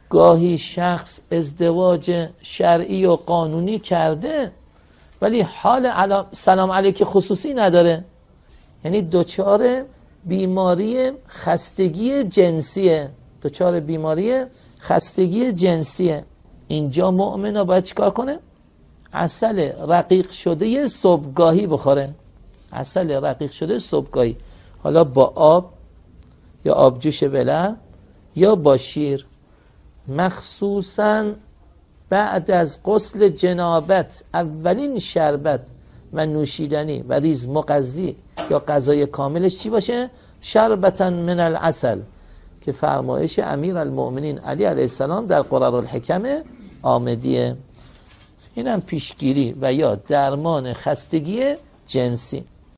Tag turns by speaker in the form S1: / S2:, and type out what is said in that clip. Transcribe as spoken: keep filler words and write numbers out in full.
S1: گاهی شخص ازدواج شرعی و قانونی کرده ولی حال علا... سلام علیک خصوصی نداره، یعنی دچار بیماری خستگی جنسیه، دچار بیماری خستگی جنسیه. اینجا مؤمنا باید چیکار کنه؟ عسل رقیق شده صبحگاهی بخوره، عسل رقیق شده صبحگاهی، حالا با آب یا آبجوش بلح یا با شیر، مخصوصا بعد از غسل جنابت اولین شربت و نوشیدنی و ریز مغذی یا غذای کاملش چی باشه؟ شربتا من العسل، که فرمایش امیر المؤمنین علی علیه السلام در قرار الحکم آمدیه. اینم پیشگیری و یا درمان خستگی جنسی.